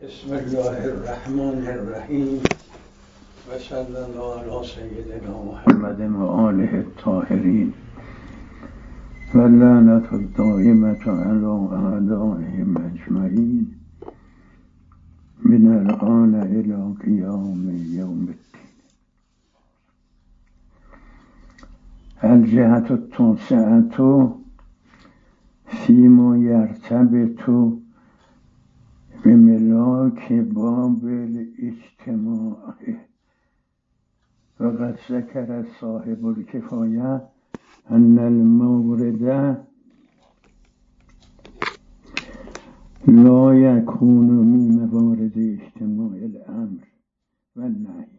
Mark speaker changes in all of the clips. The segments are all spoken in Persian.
Speaker 1: بسم الله الرحمن الرحیم و صلی الله علی سیدنا محمد و آله الطاهرین و لعنت الدائمة علی اعدائهم اجمعین من الآن الی قیام یوم الدین. الجهة التاسعة فیما یرتبط بملاک باب الاجتماع و قد ذکر صاحب الکفایه ان المورد لا یکون من موارد اجتماع الامر و النهی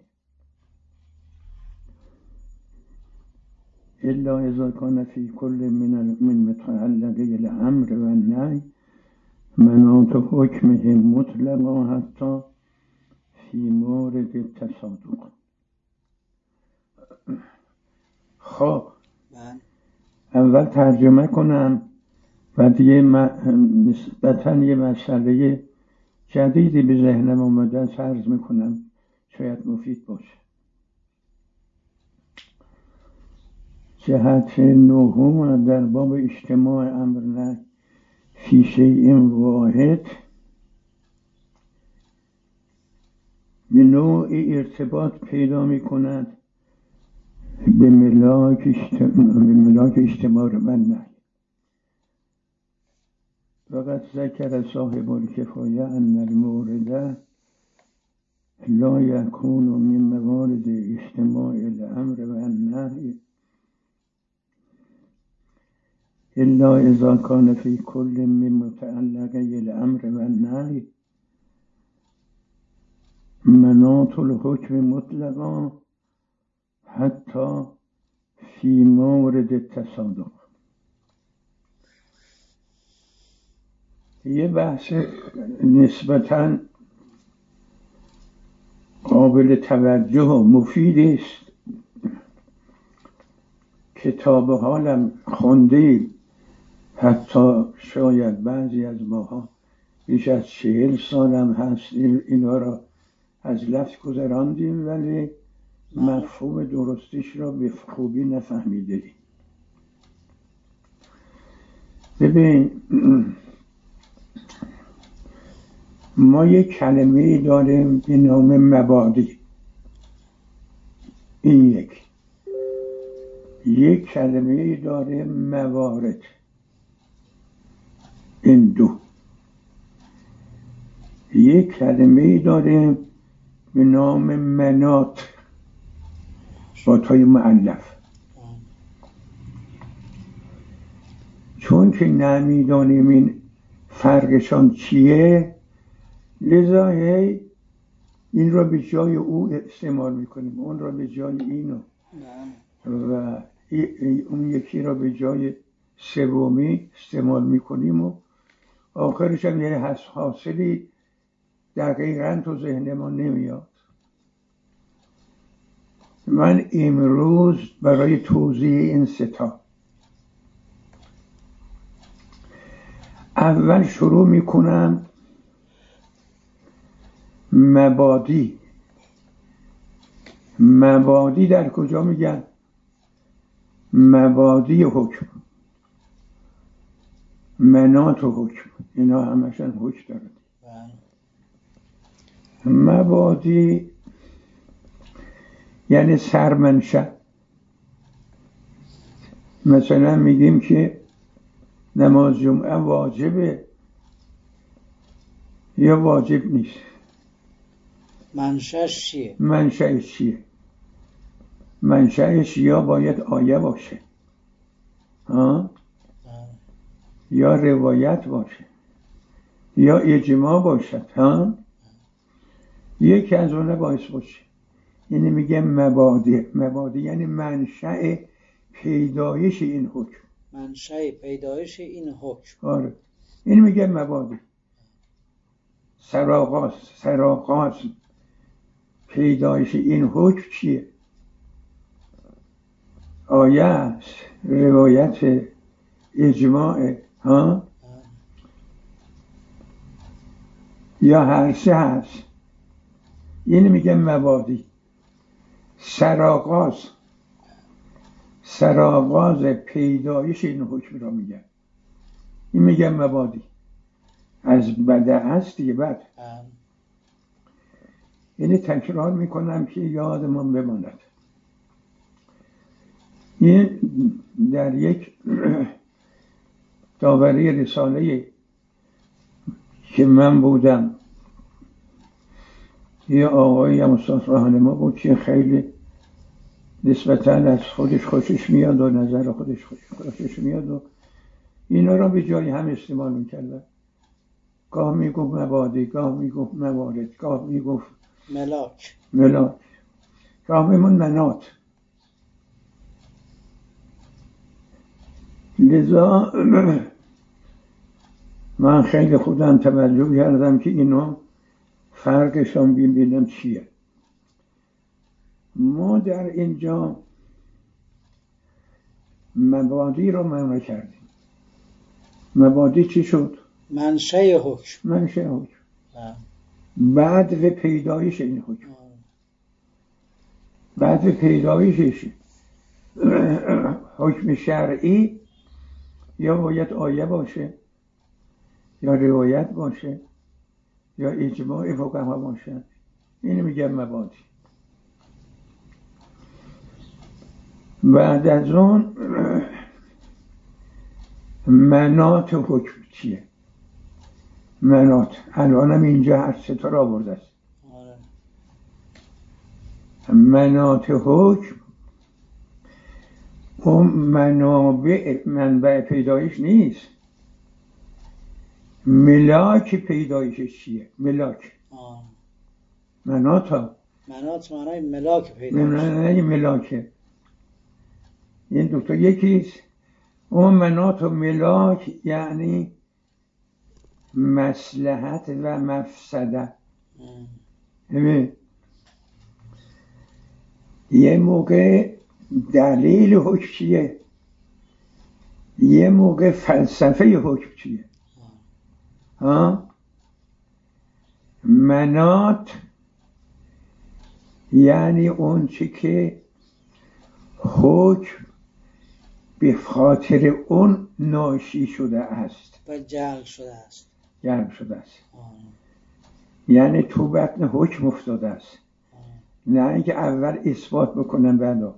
Speaker 1: الا اذا کان فی کل من متعلقه الامر و النهی مناط حکمه مطلقا حتی فی مورد تصادق. خب اول ترجمه کنم و دیگه نسبتاً یه مسئله جدیدی به ذهنم اومده عرض میکنم، شاید مفید باشه. جهت نهم در باب اجتماع امر نه فی شیء واحد به نوع ارتباط پیدا می کند به ملاک اجتماع و نهی. وقد ذکر صاحب الکفایه ان المورد لا یکون من موارد اجتماع الامر و النهی الا اذا کان فی کل من متعلقه الامر و النهی مناط الحکم مطلقا حتی فی مورد تصادق. یه بحث نسبتاً قابل توجه و مفید است که تا به حالم خونده، حتی شاید بعضی از ماها بیش از 40 سالم هست اینا را از لفظ گذراندیم ولی مفهوم درستش را به خوبی نفهمیده. ببین، ما یک کلمه داریم به نام مبادی، این یک کلمه داریم موارد، این دو. یک کلمه داریم به نام مناط با تای مؤلف. چون که نمیدانیم این فرقشان چیه، لذا این را به جای او استعمال میکنیم، اون را به جای اینو و اون یکی را به جای سومی استعمال میکنیم و آخرش هم یه حاصلی دقیقاً تو ذهن ما نمیاد. من امروز برای توضیح این ستا اول شروع میکنم مبادی. مبادی در کجا میگن؟ مبادی حکم، مناط حکم، اینا همشون حکم دارد. مبادی یعنی سرمنشأ. مثلا میگیم که نماز جمعه واجبه یا واجب نیست. منشأش چیه؟ منشأش یا باید آیه باشه یا روایت باشه یا اجماع باشد یکی از اون باعث باشه. یعنی میگه مبادی. مبادی یعنی منشأ پیدایش این حکم.
Speaker 2: منشأ پیدایش این حکم.
Speaker 1: آره، این میگه مبادی. سرآغاز پیدایش این حکم چیه؟ آیه است، روایت، اجماع یا هر سه هست. این میگه مبادی. سرآغاز پیدایش این حکم را میگن. این میگه مبادی. از بده هست دیگه بد. یعنی تکرار میکنم که یادمان بماند. این در یک داوری رساله که من بودم، یه آقایی هم استاد راهنما بود که خیلی نسبتاً از خودش خوشش میاد و نظر خودش خوشش میاد و اینا را به جای هم استعمال میکردن. گاه میگفت مبادی، گاه میگفت موارد، گاه میگفت ملاک، گاه میمون منات. لذا من خیلی خودم توجه کردم که اینو فرقشان ببینم چیه. ما در اینجا مبادی رو معنی کردیم. مبادی چی شد؟
Speaker 2: منشأ حکم.
Speaker 1: بعد و پیدایش این حکم. بعد و پیدایشش حکم شرعی یا باید آیه باشه، یا روایت باشه، یا اجماع فقها باشه. اینو میگم مبادی. بعد از اون منات حکم چیه؟ منات الانم اینجا هر سه تا را آورده است. منات حکم اون منبع پیدایش نیست. ملاک پیدایشش چیه؟ ملاک. منات
Speaker 2: معنای ملاک پیدایش.
Speaker 1: نه ملاکه. این دوتا یکیست. اون منات و ملاک یعنی مصلحت و مفسده. یه موقع دلیل حکم چیه، یه موقع فلسفه حکم چیه. منات یعنی اون چی که حکم به خاطر اون ناشی شده است
Speaker 2: و جلب شده است.
Speaker 1: یعنی تو بطن حکم افتاده است. نه اینکه اول اثبات بکنن بعدا.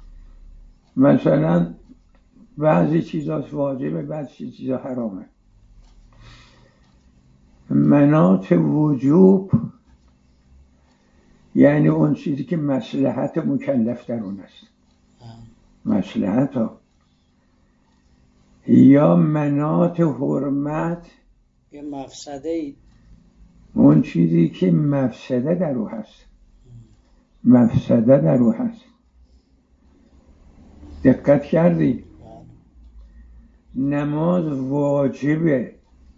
Speaker 1: مثلا بعضی چیزا واجبه، بعضی چیزا حرامه. منات وجوب یعنی اون چیزی که مصلحت مکلف در اون است. مصلحت ها. یا منات حرمت
Speaker 2: یه مفسده،
Speaker 1: اون چیزی که مفسده در او هست. دقت کردی؟ نماز واجبه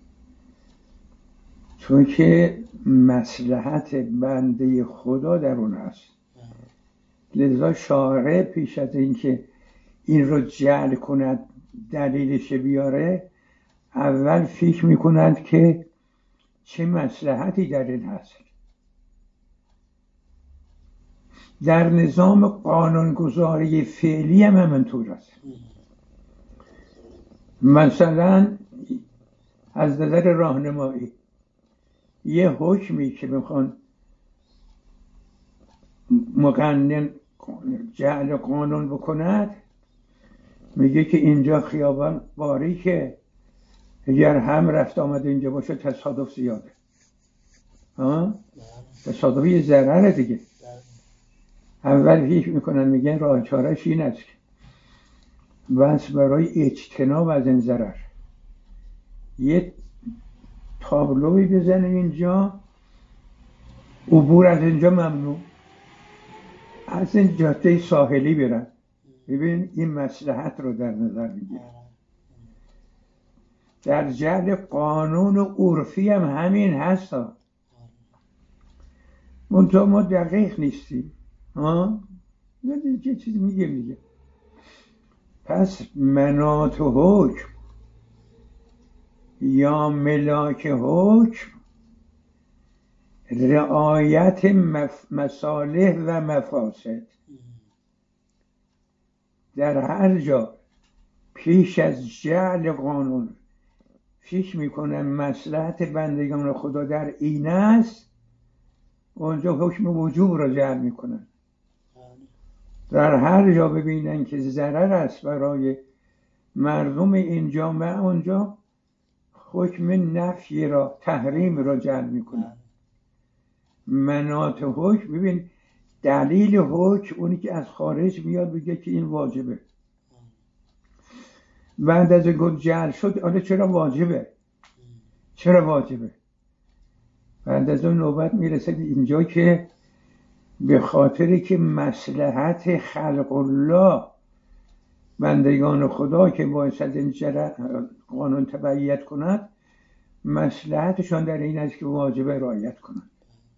Speaker 1: چون که مصلحت بنده خدا در اون هست. لذا شارع پیش از اینکه این رو جعل کند دلیلش بیاره، اول فکر میکنند که چه مصلحتی در این هست. در نظام قانونگذاری فعلی هم همینطور است. مثلا از نظر راهنمایی یه حکمی که میخوان مقنن جعل قانون بکند، میگه که اینجا خیابان باریکه، اگر هم رفت آمد اینجا باشه تصادف زیاده. تصادف یه ضرره دیگه. اول فکر میکنن میگن راه چارهش این است بس برای اجتناب از این ضرر یه تابلوی بزنیم اینجا، عبور از اینجا ممنوع، از این جاده ساحلی برن. ببین این مصلحت رو در نظر میگیره. در جهل قانون عرفی هم همین هست. منطقه ما دقیق نیستیم. یه چیزی میگه. پس منات حکم یا ملاک حکم رعایت مصالح و مفاسد. در هر جا پیش از جعل قانون فکر میکنن مصلحت بندگان خدا در این است، اونجا حکم وجوب را جعل میکنن. در هر جا ببینن که ضرر است برای مردم این جامعه، اونجا حکم نفی را، تحریم را جعل میکنن. مناط حکم، ببین دلیل حکم اونی که از خارج میاد بگه که این واجبه، بعد از گفت جعل شد آره چرا واجبه، چرا واجبه، بعد از اون نوبت میرسه اینجا که به خاطری که مصلحت خلق الله بندگان خدا که باعث از این قانون تبعیت کند، مصلحتشان در این است که واجبه رعایت کنند،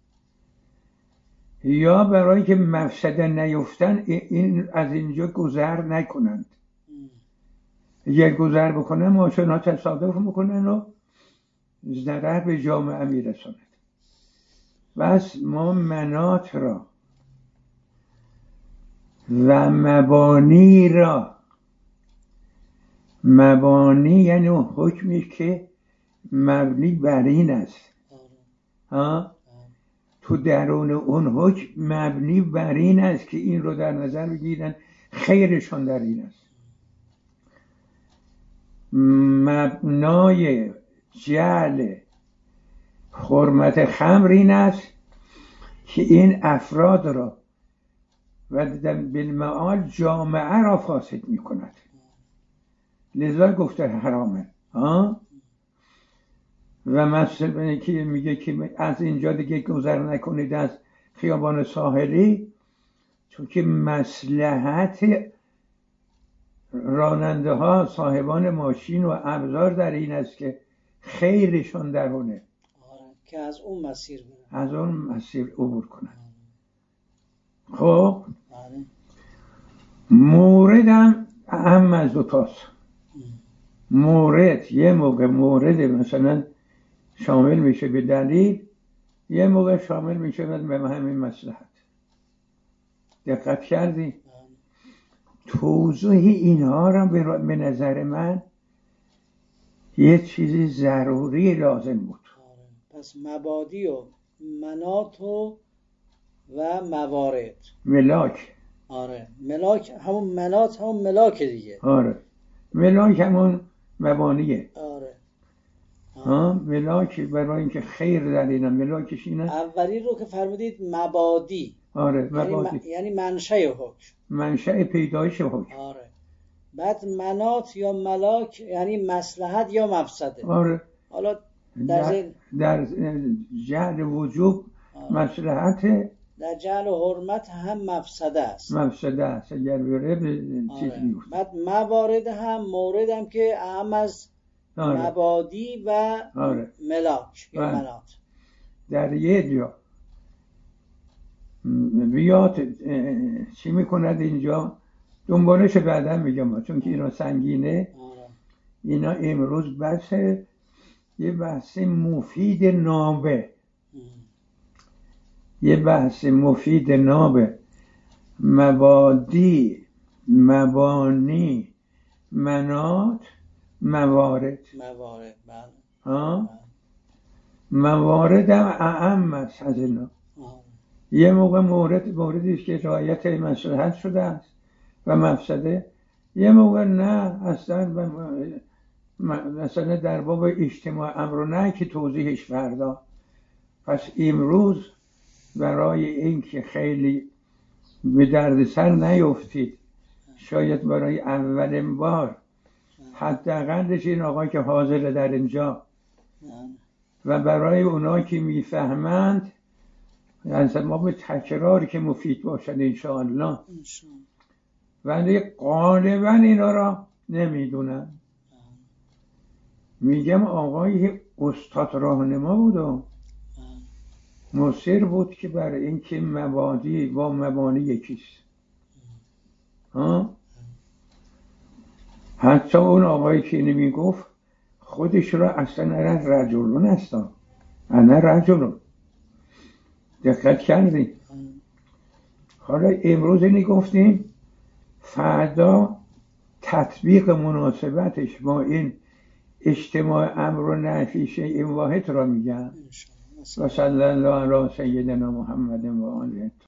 Speaker 1: یا برای که مفسده نیفتن این از اینجا گذر نکنند. اگر گذر بکنن ماشینا تصادف میکنن و ضرر به جامعه میرساند. بس ما مناط را و مبانی را، مبانی یعنی حکمی که مبنی بر این است، تو درون اون حکم مبنی بر این است که این رو در نظر بگیرن، خیرشان در این است. مبنای جعل حرمت خمر این است که این افراد را و بالمعال جامعه را فاسد می کند، لذا گفته حرامه. و مثلا که میگه که از اینجا دیگه گذر نکنید از خیابان ساحلی، چون که مصلحت راننده ها، صاحبان ماشین و ابزار در این است که خیرشون درونه،
Speaker 2: که از اون مسیر
Speaker 1: برن، از اون مسیر عبور کنن. خب موردم اهم از دوتاست. مورد یه موقع مورد مثلا شامل میشه به دلیل، یه موقع شامل میشه به همین مصلحت. دقت کردی؟ توضیح اینها را به نظر من یه چیزی ضروری لازم بود.
Speaker 2: پس مبادی و مناط و موارد،
Speaker 1: ملاک.
Speaker 2: آره ملاک همون مناط، همون ملاک دیگه.
Speaker 1: آره ملاک همون مبانیه.
Speaker 2: آره
Speaker 1: ملاک برای اینکه خیر در اینه. ملاکش اینه
Speaker 2: اولی رو که فرمودید مبادی.
Speaker 1: آره مبادی
Speaker 2: یعنی منشأ حکم،
Speaker 1: منشأ پیدایش حکم.
Speaker 2: آره. بعد مناط یا ملاک یعنی مصلحت یا مفسده.
Speaker 1: آره
Speaker 2: حالا
Speaker 1: در جعل وجوب مصلحت،
Speaker 2: در جعل حرمت هم مفسده است.
Speaker 1: مفسده است اگر بره به چیز میفته.
Speaker 2: بعد موارد هم مورد هم که اهم از مبادی و ملاک یا مناط.
Speaker 1: در یه جا بیاد چی میکند اینجا، دنبالش بعدا میگم چون که اینا سنگینه. اینا امروز بحث یه بحث مفید نابه، یه بحث مفید نابه. مبادی، مبانی، مناط، موارد.
Speaker 2: بله.
Speaker 1: موارد هم اهم است از اینا. یه موقع موردی است که رعایت مصلحت شده است و مفسده، یه موقع نه اصلا مثلا در باب اجتماع امر و نهی که توضیحش فردا. پس امروز برای اینکه خیلی به دردسر نیفتید، شاید برای اولین بار حداقلش این آقای که حاضر در اینجا و برای اونا که میفهمند از ما به تکراری که مفید باشد انشاءالله، ولی غالبا اینا را نمیدونن. میگم آقای استاد راهنما بود و مصر بود که برای اینکه مبادی با مبانی یکیست. حتی اون آقایی که نمیگفت خودش را اصلا رجلون هستن، انا رجلون. دقت کردیم. حالا امروز اینی گفتیم، فردا تطبیق مناسبتش با این اجتماع امر و نفی شیء واحد را میگم. و صلی الله علی سیدنا محمد و آله.